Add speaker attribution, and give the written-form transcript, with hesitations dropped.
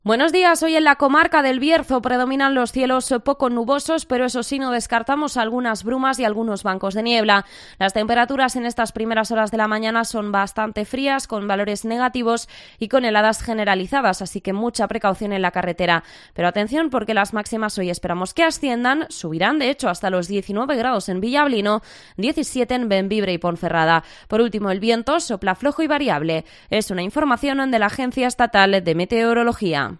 Speaker 1: Buenos días, hoy en la comarca del Bierzo predominan los cielos poco nubosos, pero eso sí, no descartamos algunas brumas y algunos bancos de niebla. Las temperaturas en estas primeras horas de la mañana son bastante frías, con valores negativos y con heladas generalizadas, así que mucha precaución en la carretera. Pero atención, porque las máximas hoy esperamos que asciendan, subirán de hecho hasta los 19 grados en Villablino, 17 en Bembibre y Ponferrada. Por último, el viento sopla flojo y variable. Es una información de la Agencia Estatal de Meteorología.